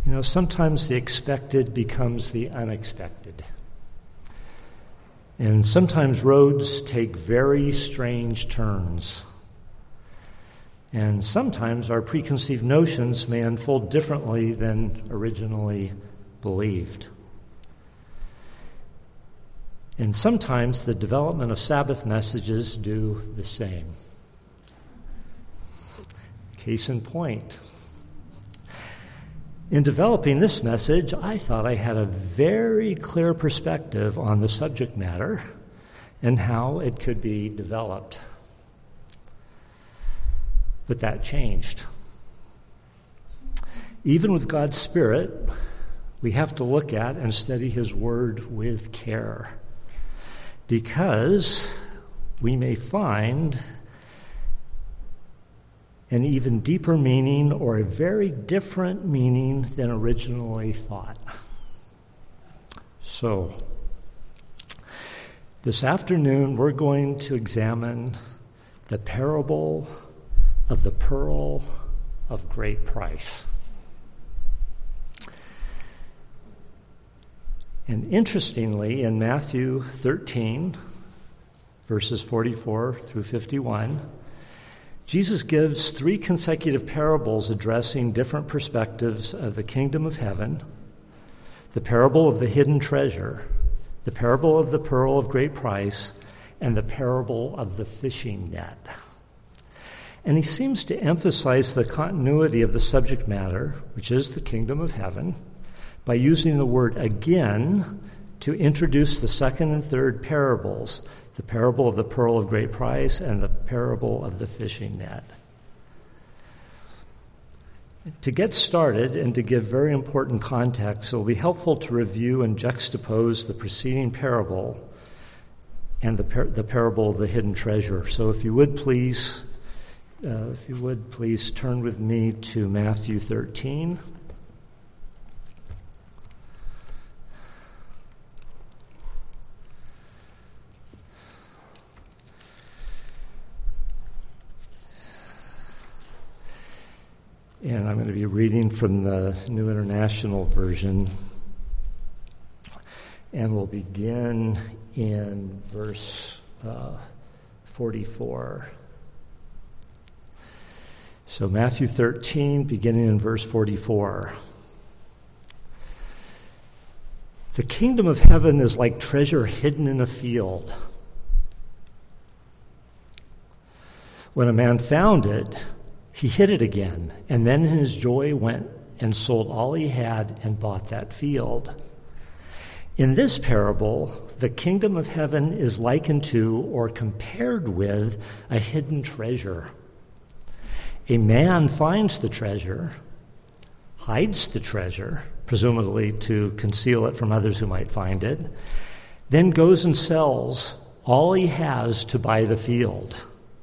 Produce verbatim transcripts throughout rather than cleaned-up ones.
You know, sometimes the expected becomes the unexpected. And sometimes roads take very strange turns. And sometimes our preconceived notions may unfold differently than originally believed. And sometimes the development of Sabbath messages do the same. Case in point. In developing this message, I thought I had a very clear perspective on the subject matter and how it could be developed. But that changed. Even with God's Spirit, we have to look at and study His Word with care, because we may find an even deeper meaning or a very different meaning than originally thought. So, this afternoon we're going to examine the parable of the pearl of great price. And interestingly, in Matthew thirteen, verses forty-four through fifty-one, Jesus gives three consecutive parables addressing different perspectives of the kingdom of heaven: the parable of the hidden treasure, the parable of the pearl of great price, and the parable of the fishing net. And he seems to emphasize the continuity of the subject matter, which is the kingdom of heaven, by using the word again to introduce the second and third parables, the parable of the pearl of great price and the parable of the fishing net. To get started and to give very important context, it will be helpful to review and juxtapose the preceding parable and the, par- the parable of the hidden treasure. So if you would please, uh, if you would please turn with me to Matthew thirteen. And I'm going to be reading from the New International Version. And we'll begin in verse uh, forty-four. So Matthew thirteen, beginning in verse forty-four. The kingdom of heaven is like treasure hidden in a field. When a man found it, he hid it again, and then in his joy went and sold all he had and bought that field. In this parable, the kingdom of heaven is likened to or compared with a hidden treasure. A man finds the treasure, hides the treasure, presumably to conceal it from others who might find it, then goes and sells all he has to buy the field.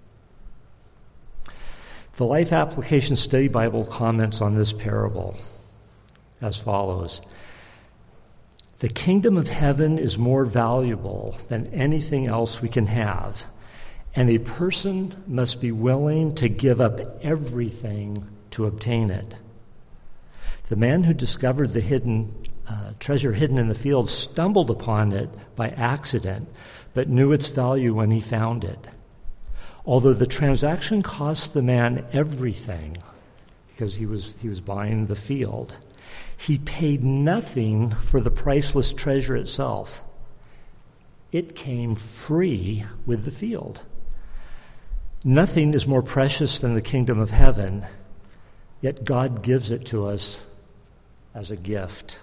The Life Application Study Bible comments on this parable as follows: the kingdom of heaven is more valuable than anything else we can have, and a person must be willing to give up everything to obtain it. The man who discovered the hidden uh, treasure hidden in the field stumbled upon it by accident, but knew its value when he found it. Although the transaction cost the man everything, because he was he was buying the field, he paid nothing for the priceless treasure itself. It came free with the field. Nothing is more precious than the kingdom of heaven, yet God gives it to us as a gift.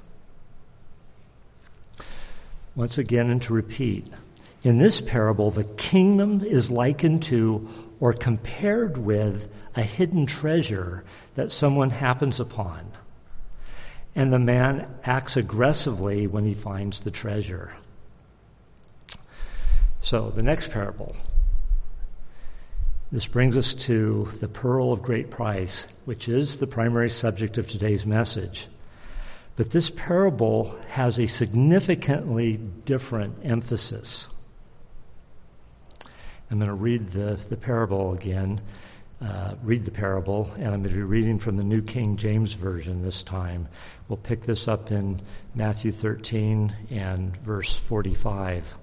Once again, and to repeat, in this parable, the kingdom is likened to or compared with a hidden treasure that someone happens upon, and the man acts aggressively when he finds the treasure. So, the next parable. This brings us to the pearl of great price, which is the primary subject of today's message. But this parable has a significantly different emphasis. I'm going to read the, the parable again. uh, read the parable, and I'm going to be reading from the New King James Version this time. We'll pick this up in Matthew thirteen and verse forty-five.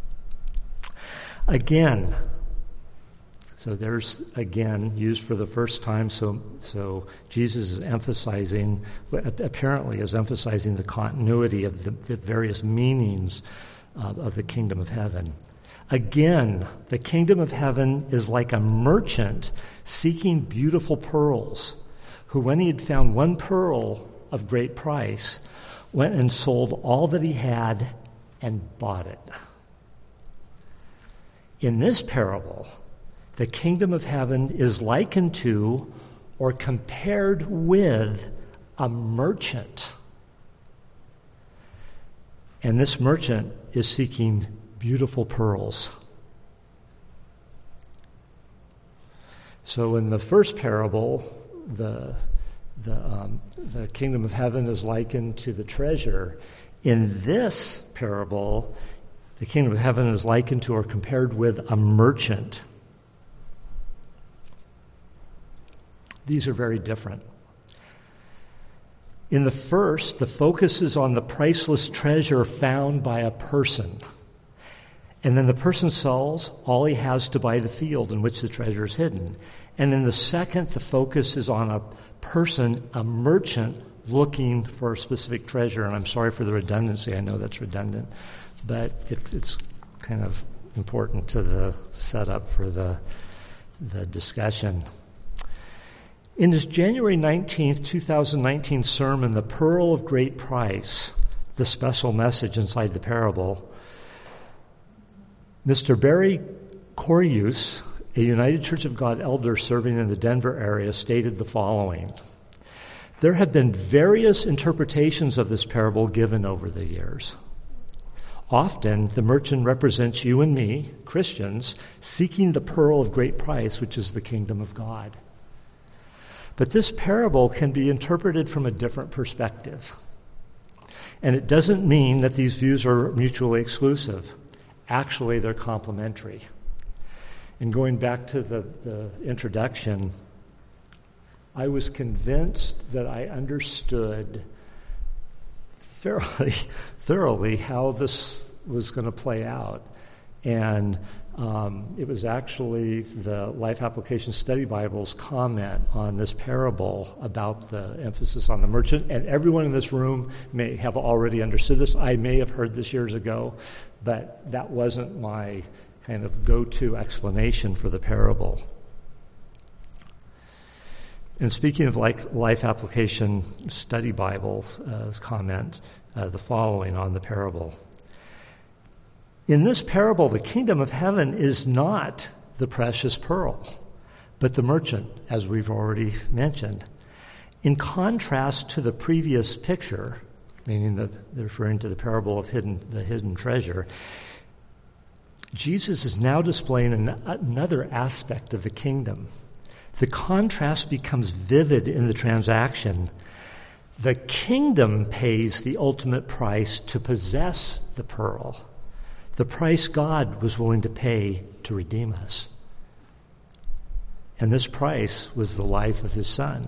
Again, so there's again used for the first time, so so Jesus is emphasizing, apparently is emphasizing the continuity of the, the various meanings uh, of the kingdom of heaven. Again, the kingdom of heaven is like a merchant seeking beautiful pearls, who, when he had found one pearl of great price, went and sold all that he had and bought it. In this parable, the kingdom of heaven is likened to or compared with a merchant. And this merchant is seeking beautiful pearls. So in the first parable, the the um, the kingdom of heaven is likened to the treasure. In this parable, the kingdom of heaven is likened to or compared with a merchant. These are very different. In the first, the focus is on the priceless treasure found by a person. And then the person sells all he has to buy the field in which the treasure is hidden. And in the second, the focus is on a person, a merchant, looking for a specific treasure. And I'm sorry for the redundancy. I know that's redundant. But it, it's kind of important to the setup for the, the discussion. In his January nineteenth, twenty nineteen sermon, The Pearl of Great Price, the special message inside the parable, Mister Barry Corius, a United Church of God elder serving in the Denver area, stated the following: there have been various interpretations of this parable given over the years. Often, the merchant represents you and me, Christians, seeking the pearl of great price, which is the kingdom of God. But this parable can be interpreted from a different perspective. And it doesn't mean that these views are mutually exclusive. Actually, they're complementary. And going back to the, the introduction, I was convinced that I understood thoroughly, thoroughly how this was going to play out. And um, it was actually the Life Application Study Bible's comment on this parable about the emphasis on the merchant. And everyone in this room may have already understood this. I may have heard this years ago, but that wasn't my kind of go-to explanation for the parable. And speaking of like Life Application Study Bible's uh, comment, uh, the following on the parable. In this parable, the kingdom of heaven is not the precious pearl, but the merchant, as we've already mentioned. In contrast to the previous picture, meaning the, referring to the parable of hidden, the hidden treasure, Jesus is now displaying an, another aspect of the kingdom. The contrast becomes vivid in the transaction. The kingdom pays the ultimate price to possess the pearl. The price God was willing to pay to redeem us. And this price was the life of his Son.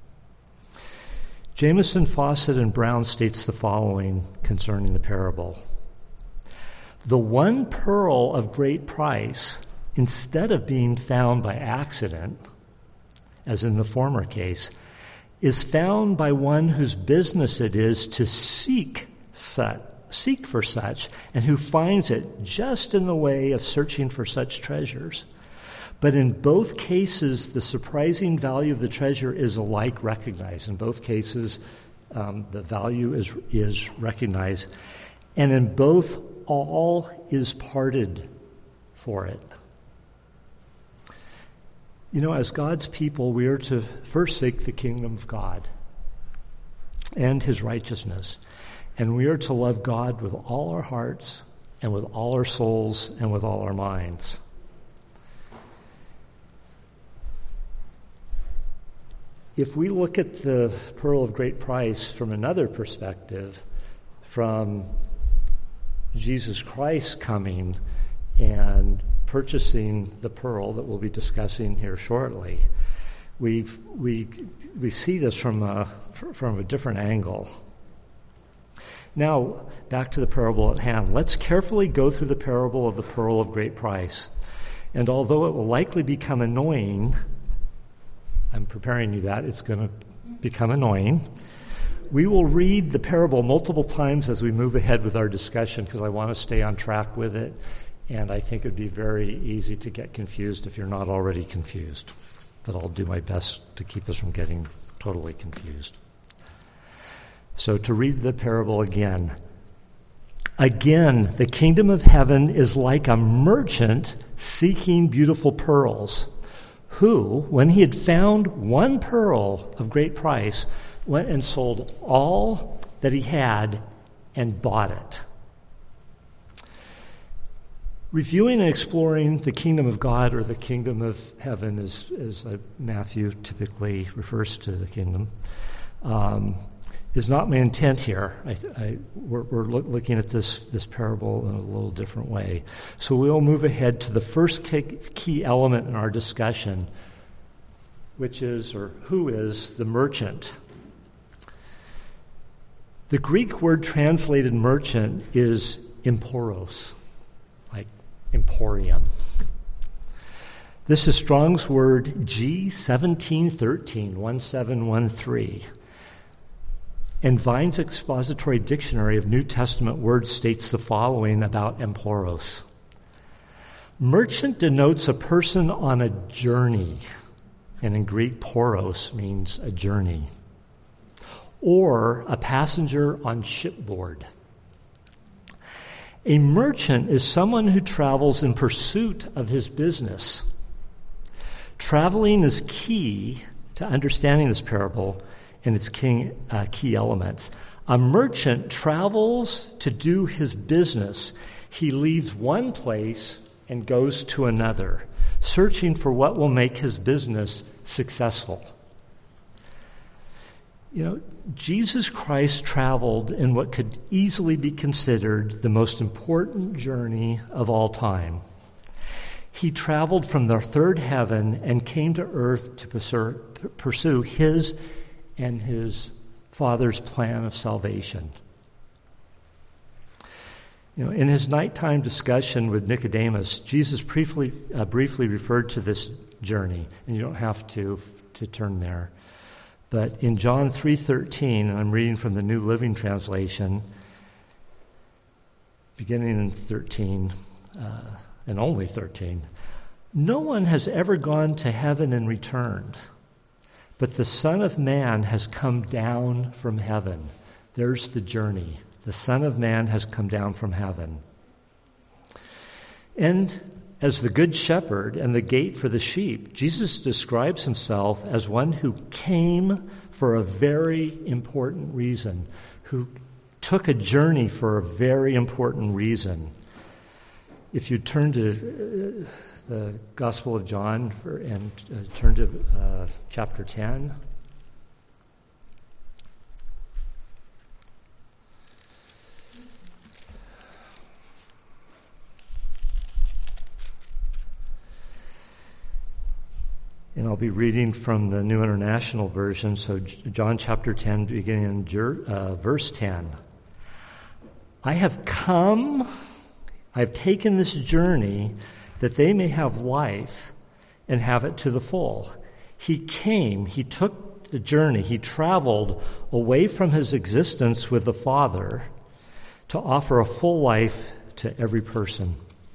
Jameson, Fawcett, and Brown states the following concerning the parable. The one pearl of great price, instead of being found by accident, as in the former case, is found by one whose business it is to seek such. Seek for such, and who finds it just in the way of searching for such treasures. But in both cases, the surprising value of the treasure is alike recognized. In both cases, um, the value is, is recognized. And in both, all is parted for it. You know, as God's people, we are to first seek the kingdom of God and his righteousness. And we are to love God with all our hearts and with all our souls and with all our minds. If we look at the pearl of great price from another perspective, from Jesus Christ coming and purchasing the pearl that we'll be discussing here shortly, we we we see this from a from a different angle. Now, back to the parable at hand. Let's carefully go through the parable of the pearl of great price. And although it will likely become annoying, I'm preparing you that it's going to become annoying. We will read the parable multiple times as we move ahead with our discussion because I want to stay on track with it, and I think it would be very easy to get confused if you're not already confused. But I'll do my best to keep us from getting totally confused. So to read the parable again. Again, the kingdom of heaven is like a merchant seeking beautiful pearls, who, when he had found one pearl of great price, went and sold all that he had and bought it. Reviewing and exploring the kingdom of God, or the kingdom of heaven, as, as uh, Matthew typically refers to the kingdom, um, is not my intent here. I, I, we're we're look, looking at this, this parable in a little different way. So we'll move ahead to the first key, key element in our discussion, which is, or who is, the merchant. The Greek word translated merchant is emporos, like emporium. This is Strong's word G seventeen thirteen, one seven one three. And Vine's Expository Dictionary of New Testament Words states the following about emporos. Merchant denotes a person on a journey, and in Greek, poros means a journey, or a passenger on shipboard. A merchant is someone who travels in pursuit of his business. Traveling is key to understanding this parable and its key, uh, key elements. A merchant travels to do his business. He leaves one place and goes to another, searching for what will make his business successful. You know, Jesus Christ traveled in what could easily be considered the most important journey of all time. He traveled from the third heaven and came to earth to pursue his and his Father's plan of salvation. You know, in his nighttime discussion with Nicodemus, Jesus briefly uh, briefly referred to this journey, and you don't have to to turn there. But in John three thirteen, and I'm reading from the New Living Translation, beginning in thirteen, uh, and only thirteen, no one has ever gone to heaven and returned, but the Son of Man has come down from heaven. There's the journey. The Son of Man has come down from heaven. And as the Good Shepherd and the gate for the sheep, Jesus describes himself as one who came for a very important reason, who took a journey for a very important reason. If you turn to uh, the Gospel of John for, and uh, turn to uh, chapter ten. And I'll be reading from the New International Version, so John chapter ten, beginning in uh, verse ten. I have come, I've taken this journey that they may have life and have it to the full. He came, he took the journey, he traveled away from his existence with the Father to offer a full life to every person.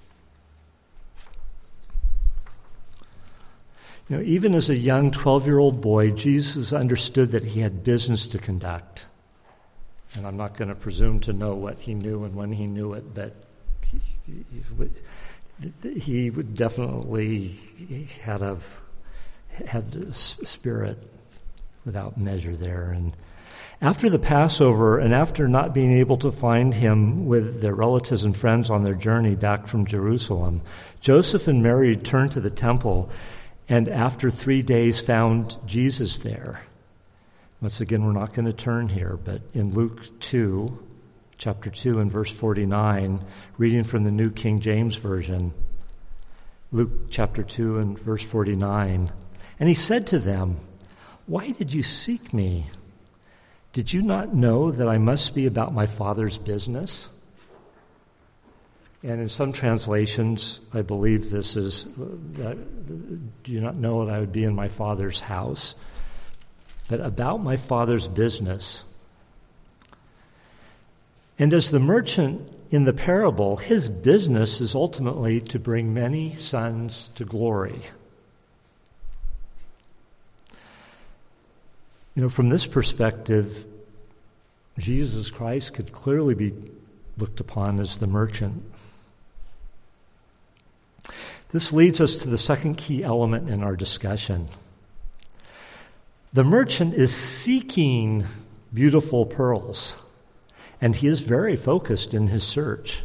You know, even as a young twelve-year-old boy, Jesus understood that he had business to conduct. And I'm not going to presume to know what he knew and when he knew it, but he, he, he would definitely had a had a spirit without measure there. And after the Passover, and after not being able to find him with their relatives and friends on their journey back from Jerusalem, Joseph and Mary returned to the temple, and after three days found Jesus there. Once again, we're not going to turn here, but in Luke two, chapter two and verse forty-nine, reading from the New King James Version, Luke chapter two and verse forty-nine. And he said to them, "Why did you seek me? Did you not know that I must be about my Father's business?" And in some translations, I believe this is, uh, do you not know that I would be in my Father's house? But about my Father's business. And as the merchant in the parable, his business is ultimately to bring many sons to glory. You know, from this perspective, Jesus Christ could clearly be looked upon as the merchant. This leads us to the second key element in our discussion. The merchant is seeking beautiful pearls, and he is very focused in his search.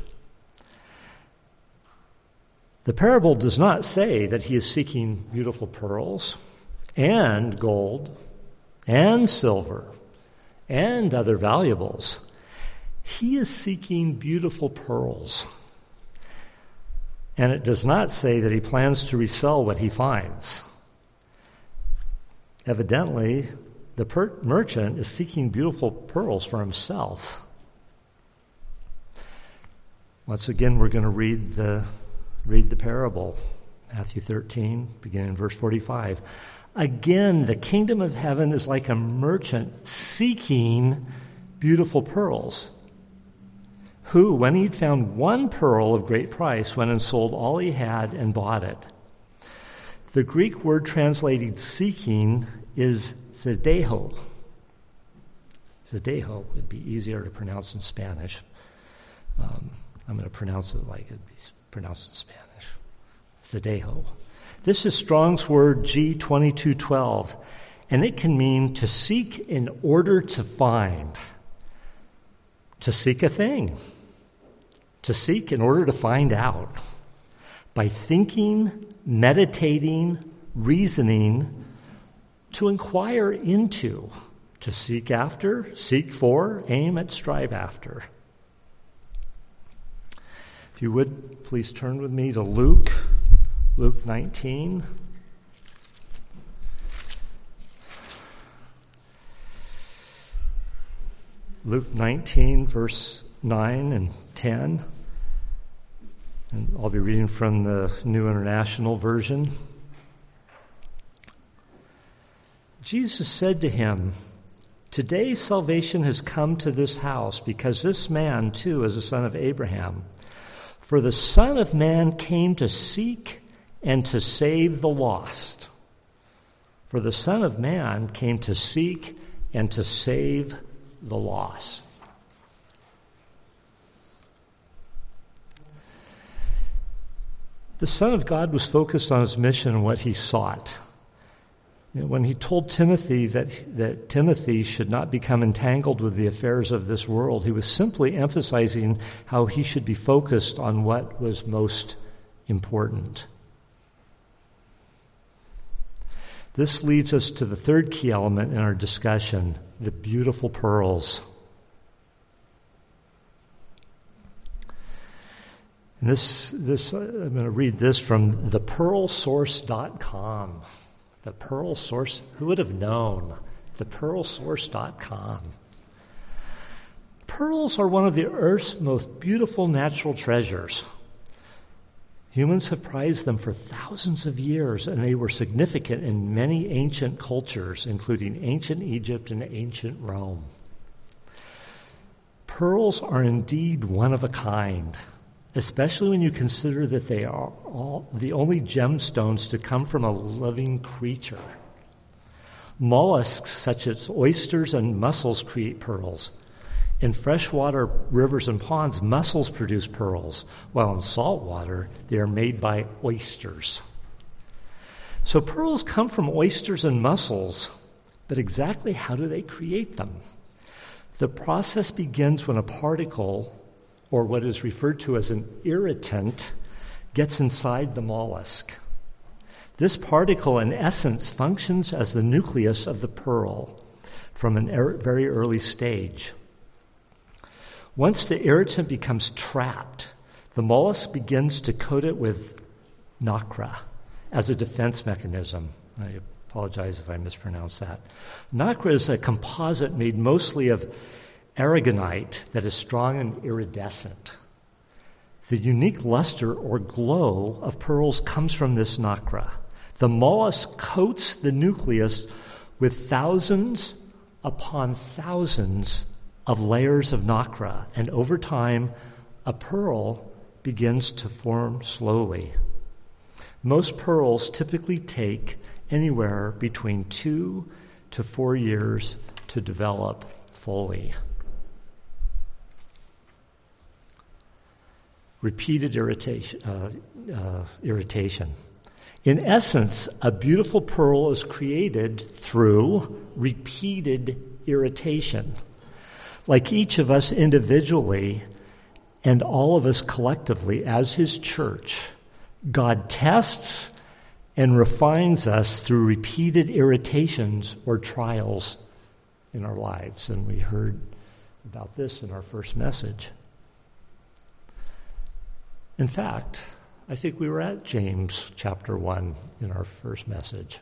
The parable does not say that he is seeking beautiful pearls and gold and silver and other valuables. He is seeking beautiful pearls. And it does not say that he plans to resell what he finds. Evidently, the per- merchant is seeking beautiful pearls for himself. Once again, we're going to read the read the parable, Matthew thirteen, beginning in verse forty-five. Again, the kingdom of heaven is like a merchant seeking beautiful pearls, who, when he'd found one pearl of great price, went and sold all he had and bought it. The Greek word translated seeking is zedeho. Zedeho would be easier to pronounce in Spanish. Um, I'm going to pronounce it like it'd be pronounced in Spanish. Zedeho. This is Strong's word G twenty-two twelve, and it can mean to seek in order to find, to seek a thing, to seek in order to find out, by thinking, meditating, reasoning, to inquire into, to seek after, seek for, aim at, strive after. If you would, please turn with me to Luke, Luke nineteen. Luke nineteen, verse nine and ten. And I'll be reading from the New International Version. Jesus said to him, "Today salvation has come to this house, because this man too is a son of Abraham. For the Son of Man came to seek and to save the lost." For the Son of Man came to seek and to save the lost. The Son of God was focused on his mission and what he sought. You know, when he told Timothy that, that Timothy should not become entangled with the affairs of this world, he was simply emphasizing how he should be focused on what was most important. This leads us to the third key element in our discussion, the beautiful pearls. And this, this I'm going to read this from the pearl source dot com. The Pearl Source, who would have known? the pearl source dot com. Pearls are one of the Earth's most beautiful natural treasures. Humans have prized them for thousands of years, and they were significant in many ancient cultures, including ancient Egypt and ancient Rome. Pearls are indeed one of a kind, especially when you consider that they are all the only gemstones to come from a living creature. Mollusks such as oysters and mussels create pearls. In freshwater rivers and ponds, mussels produce pearls, while in saltwater, they are made by oysters. So pearls come from oysters and mussels, but exactly how do they create them? The process begins when a particle, or what is referred to as an irritant, gets inside the mollusk. This particle, in essence, functions as the nucleus of the pearl from a er- very early stage. Once the irritant becomes trapped, the mollusk begins to coat it with nacre, as a defense mechanism. I apologize if I mispronounce that. Nacre is a composite made mostly of aragonite that is strong and iridescent. The unique luster or glow of pearls comes from this nacre. The mollusk coats the nucleus with thousands upon thousands of layers of nacre, and over time, a pearl begins to form slowly. Most pearls typically take anywhere between two to four years to develop fully. Repeated irritation. Uh, uh, irritation. In essence, a beautiful pearl is created through repeated irritation. Like each of us individually and all of us collectively as His church, God tests and refines us through repeated irritations or trials in our lives. And we heard about this in our first message. In fact, I think we were at James chapter one in our first message.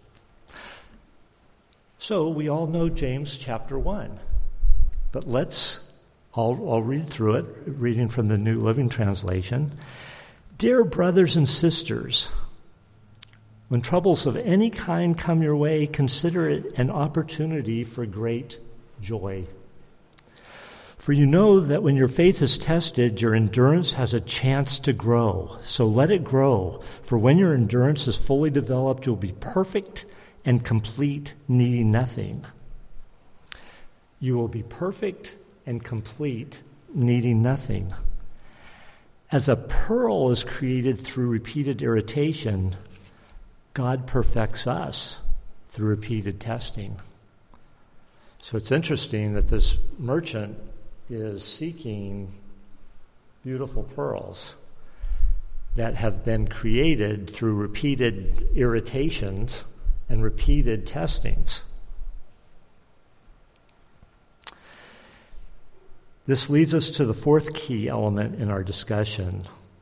So we all know James chapter one. But let's, I'll, I'll read through it, reading from the New Living Translation. Dear brothers and sisters, when troubles of any kind come your way, consider it an opportunity for great joy. For you know that when your faith is tested, your endurance has a chance to grow. So let it grow, for when your endurance is fully developed, you'll be perfect and complete, needing nothing. You will be perfect and complete, needing nothing. As a pearl is created through repeated irritation, God perfects us through repeated testing. So it's interesting that this merchant is seeking beautiful pearls that have been created through repeated irritations and repeated testings. This leads us to the fourth key element in our discussion.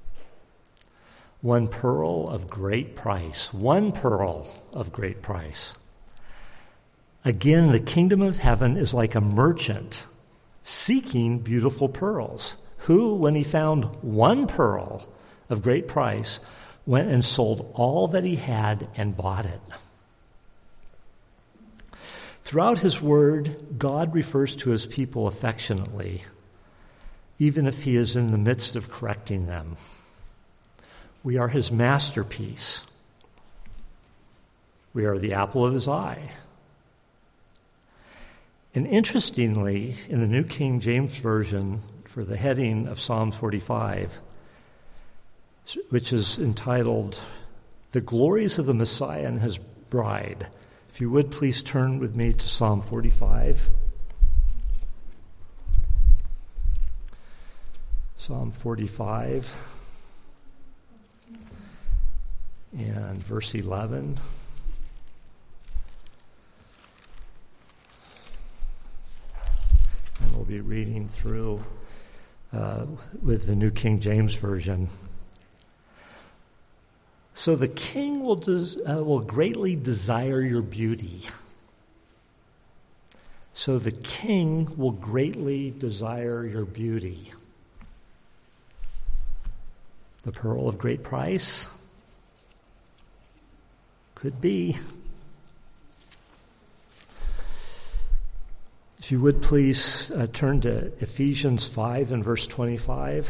One pearl of great price. One pearl of great price. Again, the kingdom of heaven is like a merchant seeking beautiful pearls, who, when he found one pearl of great price, went and sold all that he had and bought it. Throughout his word, God refers to his people affectionately, even if he is in the midst of correcting them. We are his masterpiece. We are the apple of his eye. And interestingly, in the New King James Version, for the heading of Psalm forty-five, which is entitled, The Glories of the Messiah and His Bride, if you would please turn with me to Psalm forty-five. Psalm forty-five and verse eleven. And we'll be reading through uh, with the New King James Version. So the king will, des- uh, will greatly desire your beauty. So the king will greatly desire your beauty. The pearl of great price? Could be. If you would please uh, turn to Ephesians five and verse twenty-five.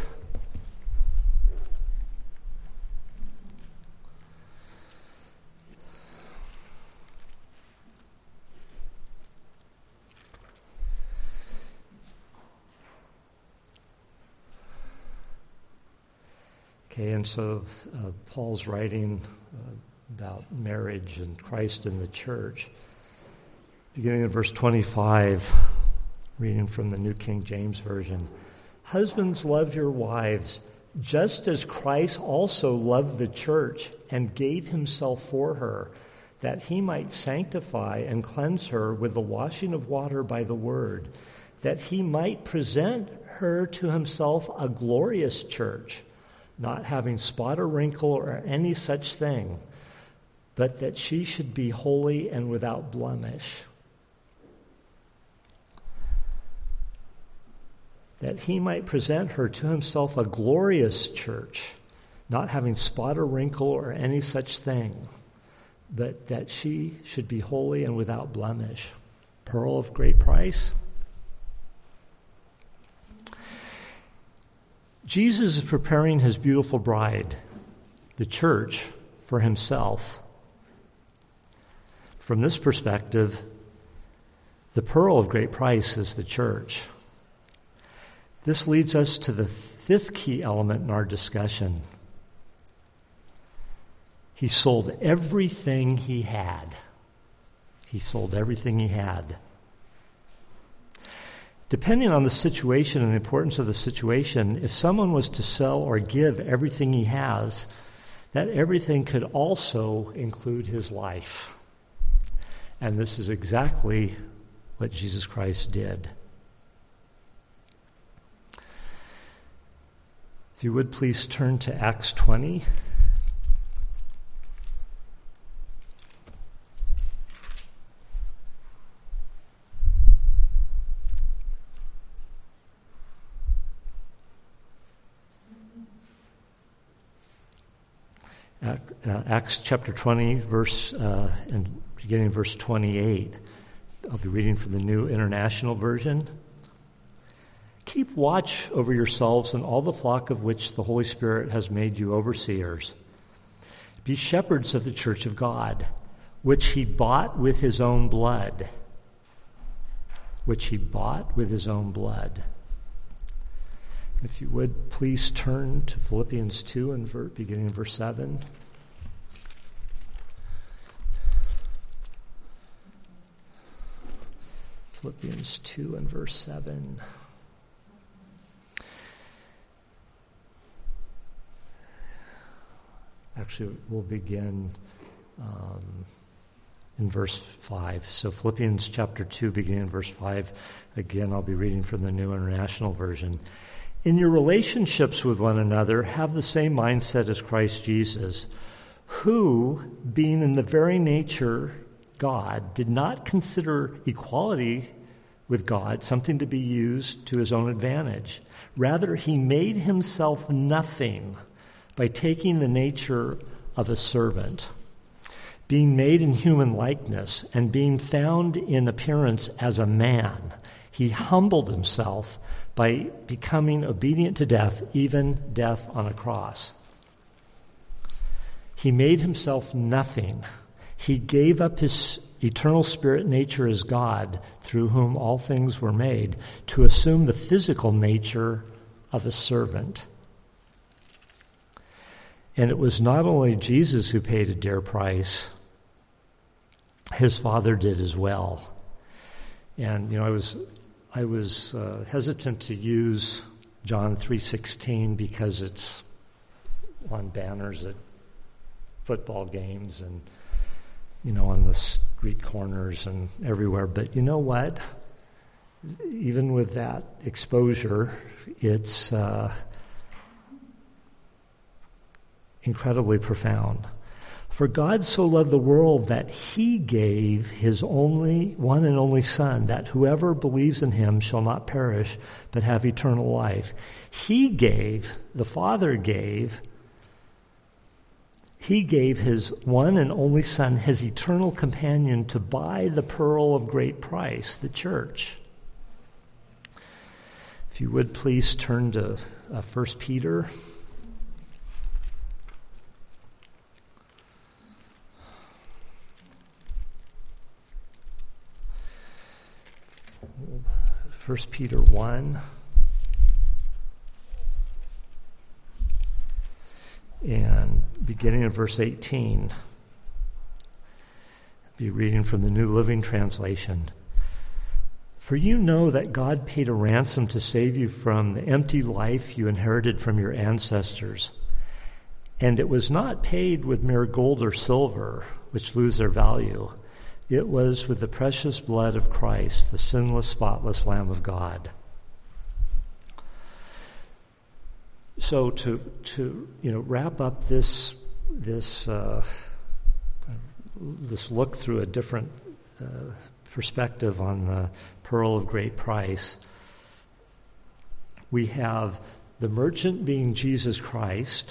Okay, and so uh, Paul's writing uh, about marriage and Christ in the church. Beginning in verse twenty-five, reading from the New King James Version. Husbands, love your wives, just as Christ also loved the church and gave himself for her, that he might sanctify and cleanse her with the washing of water by the word, that he might present her to himself a glorious church, not having spot or wrinkle or any such thing, but that she should be holy and without blemish. That he might present her to himself a glorious church, not having spot or wrinkle or any such thing, but that she should be holy and without blemish. Pearl of great price. Jesus is preparing his beautiful bride, the church, for himself. From this perspective, the pearl of great price is the church. This leads us to the fifth key element in our discussion. He sold everything he had. He sold everything he had. Depending on the situation and the importance of the situation, if someone was to sell or give everything he has, that everything could also include his life. And this is exactly what Jesus Christ did. If you would please turn to Acts twenty. Acts chapter twenty, verse uh, and beginning verse twenty-eight. I'll be reading from the New International Version. Keep watch over yourselves and all the flock of which the Holy Spirit has made you overseers. Be shepherds of the church of God, which he bought with his own blood. Which he bought with his own blood. If you would, please turn to Philippians two, and ver- beginning in verse seven. Philippians two and verse seven. Actually, we'll begin um, in verse five. So Philippians chapter two, beginning in verse five. Again, I'll be reading from the New International Version. In your relationships with one another, have the same mindset as Christ Jesus, who, being in the very nature God, did not consider equality with God something to be used to his own advantage. Rather, he made himself nothing by taking the nature of a servant, being made in human likeness, and being found in appearance as a man. He humbled himself by becoming obedient to death, even death on a cross. He made himself nothing. He gave up his eternal spirit nature as God, through whom all things were made, to assume the physical nature of a servant. And it was not only Jesus who paid a dear price, his Father did as well. And, you know, I was I was uh, hesitant to use John three sixteen because it's on banners at football games and, you know, on the street corners and everywhere. But you know what? Even with that exposure, it's uh, incredibly profound. For God so loved the world that he gave his only one and only Son, that whoever believes in him shall not perish, but have eternal life. He gave, the Father gave, he gave his one and only Son, his eternal companion, to buy the pearl of great price, the church. If you would please turn to uh, First Peter. First Peter one, and beginning in verse eighteen, I'll be reading from the New Living Translation. For you know that God paid a ransom to save you from the empty life you inherited from your ancestors, and it was not paid with mere gold or silver, which lose their value. It was with the precious blood of Christ, the sinless, spotless Lamb of God. So to to you know wrap up this this uh, this look through a different uh, perspective on the pearl of great price, we have the merchant being Jesus Christ,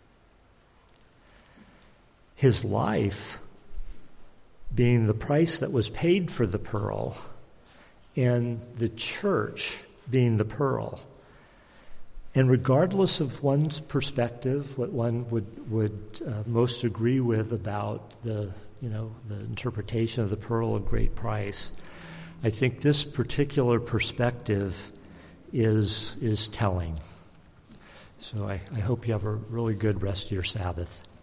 his life being the price that was paid for the pearl, and the church being the pearl. And regardless of one's perspective, what one would would uh, most agree with about the you know the interpretation of the pearl of great price, I think this particular perspective is is telling. So I, I hope you have a really good rest of your Sabbath.